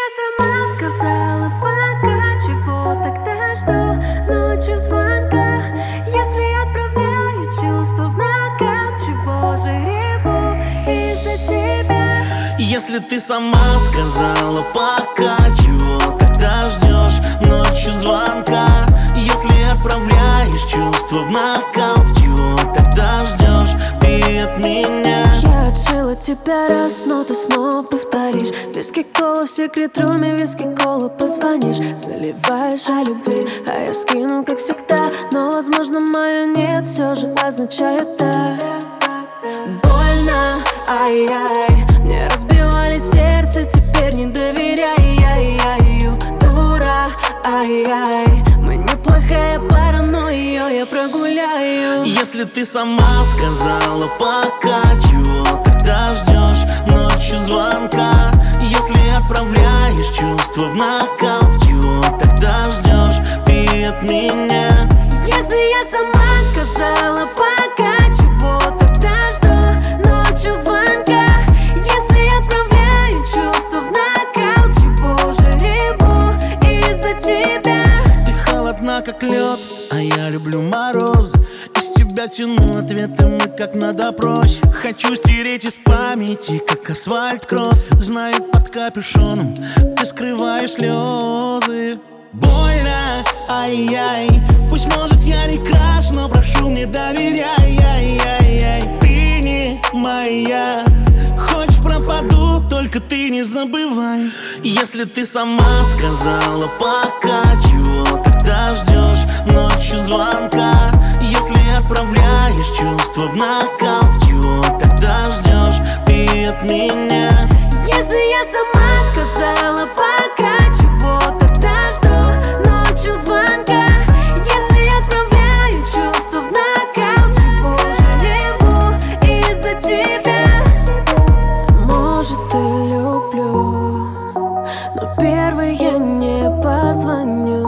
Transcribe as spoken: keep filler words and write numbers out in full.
я сама сказала пока, чего тогда жду ночью звонка. Если отправляю чувства в нокаут, чего же гребу из-за тебя? Если ты сама сказала пока, чего тогда ждешь ночью звонка? Если отправляешь чувства в нокаут, чего тогда ждешь ты от меня? Я отшила тебя раз, но ты снова повторишь. Виски кола в секрет-руме, виски кола позвонишь. Заливаешь о любви, а я скину, как всегда. Но, возможно, мое нет все же означает да. Больно, ай-яй, мне разбивали сердце, теперь не доверяй, ай-яй, дура, ай-яй. Мы неплохая пара, но ее я прогуляю. Если ты сама сказала пока, чего тогда ждешь ночью звонка? Если отправляешь чувства в нокаут, чего тогда ждешь ты от меня? Если я сама сказала пока, чего тогда жду ночью звонка? Если отправляю чувства в нокаут, чего же реву из-за тебя? Ты холодна, как лед, а я люблю морозы. Из тебя тяну ответы, мы как на допросе. Хочу стереть из памяти, как асфальт-кросс. Знаю, под капюшоном ты скрываешь слезы. Больно, ай-яй, пусть, может, я не краш, но прошу, мне доверяй, ай-яй-яй. Ты не моя, хочешь пропаду, только ты не забывай. Если ты сама сказала пока, чего тогда ждешь ночью звонка? Если отправляешь чувства в нокаут, чего тогда ждешь ты от меня? Если я сама сказала пока, чего тогда жду ночью звонка? Если отправляю чувства в нокаут, чего же реву из-за тебя? Может, и люблю, но первый я не позвоню.